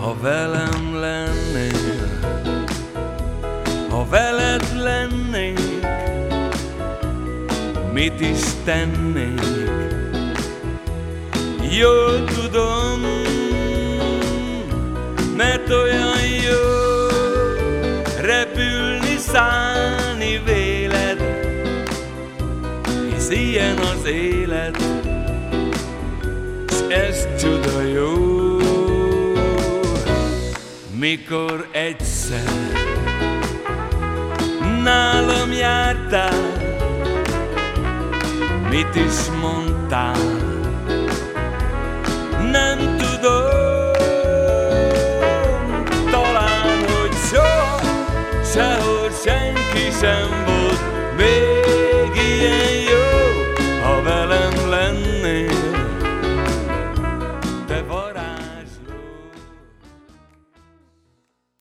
Ha velem lennél, ha veled lennék, mit is tennék? Jól tudom, mert olyan jó repülni, szállni véled, hisz ilyen az élet, s ez csuda jó. Mikor egyszer nálam jártál, mit is mondtál? Nem